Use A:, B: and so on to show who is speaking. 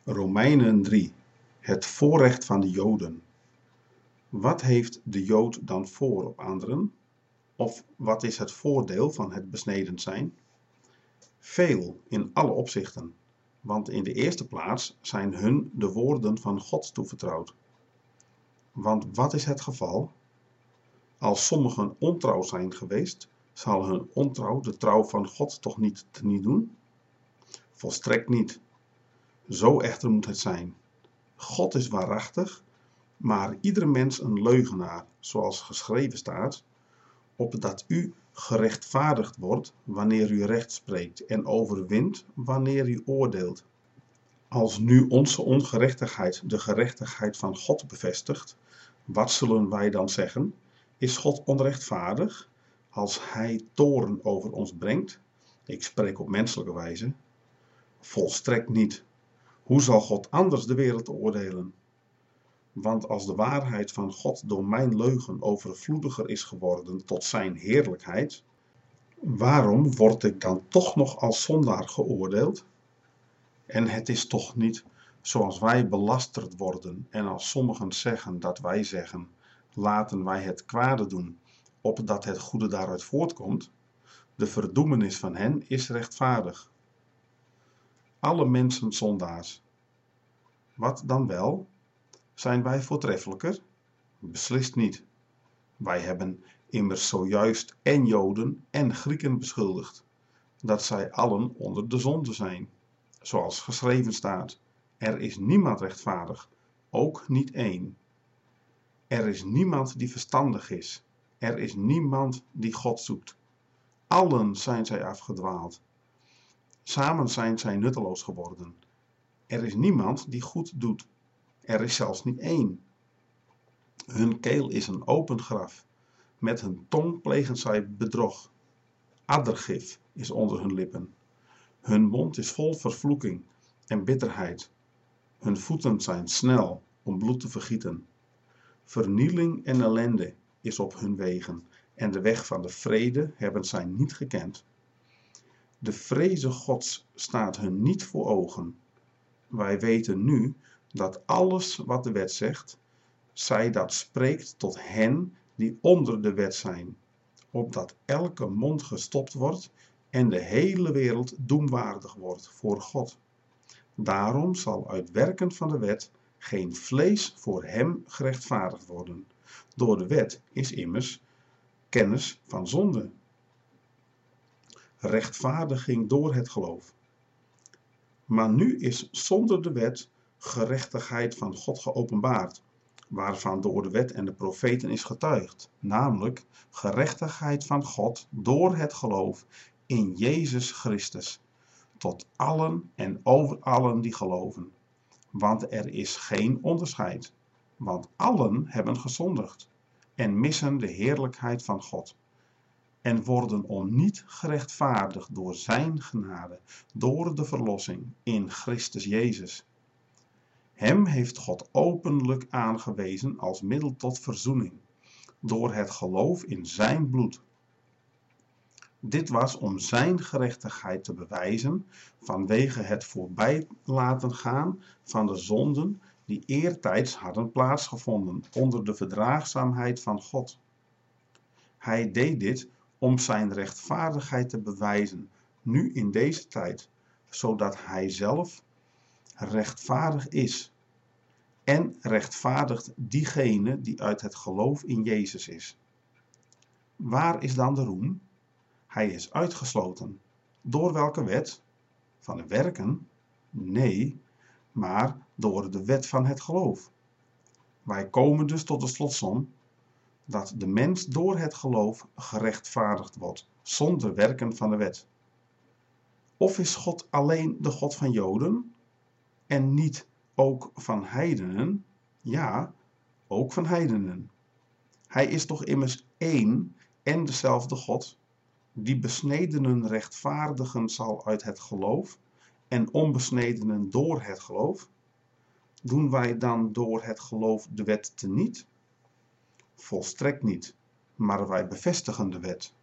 A: Romeinen 3. Het voorrecht van de Joden. Wat heeft de Jood dan voor op anderen? Of wat is het voordeel van het besneden zijn? Veel in alle opzichten, want in de eerste plaats zijn hun de woorden van God toevertrouwd. Want wat is het geval? Als sommigen ontrouw zijn geweest, zal hun ontrouw de trouw van God toch niet teniet doen? Volstrekt niet. Zo echter moet het zijn. God is waarachtig, maar ieder mens een leugenaar, zoals geschreven staat, opdat u gerechtvaardigd wordt wanneer u recht spreekt en overwint wanneer u oordeelt. Als nu onze ongerechtigheid de gerechtigheid van God bevestigt, wat zullen wij dan zeggen? Is God onrechtvaardig als hij toorn over ons brengt? Ik spreek op menselijke wijze. Volstrekt niet. Hoe zal God anders de wereld oordelen? Want als de waarheid van God door mijn leugen overvloediger is geworden tot zijn heerlijkheid, waarom word ik dan toch nog als zondaar geoordeeld? En het is toch niet zoals wij belasterd worden en als sommigen zeggen dat wij zeggen, laten wij het kwade doen, opdat het goede daaruit voortkomt? De verdoemenis van hen is rechtvaardig. Alle mensen zondaars. Wat dan wel? Zijn wij voortreffelijker? Beslist niet. Wij hebben immers zojuist en Joden en Grieken beschuldigd, dat zij allen onder de zonde zijn. Zoals geschreven staat, er is niemand rechtvaardig, ook niet één. Er is niemand die verstandig is, er is niemand die God zoekt. Allen zijn zij afgedwaald. Samen zijn zij nutteloos geworden. Er is niemand die goed doet. Er is zelfs niet één. Hun keel is een open graf. Met hun tong plegen zij bedrog. Addergif is onder hun lippen. Hun mond is vol vervloeking en bitterheid. Hun voeten zijn snel om bloed te vergieten. Vernieling en ellende is op hun wegen. En de weg van de vrede hebben zij niet gekend. De vreze Gods staat hun niet voor ogen. Wij weten nu dat alles wat de wet zegt, zij dat spreekt tot hen die onder de wet zijn, opdat elke mond gestopt wordt en de hele wereld doemwaardig wordt voor God. Daarom zal uit werken van de wet geen vlees voor hem gerechtvaardigd worden. Door de wet is immers kennis van zonde. Rechtvaardiging door het geloof. Maar nu is zonder de wet gerechtigheid van God geopenbaard, waarvan door de wet en de profeten is getuigd, namelijk gerechtigheid van God door het geloof in Jezus Christus, tot allen en over allen die geloven. Want er is geen onderscheid, want allen hebben gezondigd en missen de heerlijkheid van God. En worden onniet gerechtvaardigd door zijn genade, door de verlossing in Christus Jezus. Hem heeft God openlijk aangewezen als middel tot verzoening, door het geloof in zijn bloed. Dit was om zijn gerechtigheid te bewijzen vanwege het voorbij laten gaan van de zonden die eertijds hadden plaatsgevonden onder de verdraagzaamheid van God. Hij deed dit om zijn rechtvaardigheid te bewijzen, nu in deze tijd, zodat hij zelf rechtvaardig is en rechtvaardigt diegene die uit het geloof in Jezus is. Waar is dan de roem? Hij is uitgesloten. Door welke wet? Van de werken? Nee, maar door de wet van het geloof. Wij komen dus tot de slotsom dat de mens door het geloof gerechtvaardigd wordt, zonder werken van de wet. Of is God alleen de God van Joden en niet ook van heidenen? Ja, ook van heidenen. Hij is toch immers één en dezelfde God, die besnedenen rechtvaardigen zal uit het geloof en onbesnedenen door het geloof? Doen wij dan door het geloof de wet teniet? Volstrekt niet, maar wij bevestigen de wet.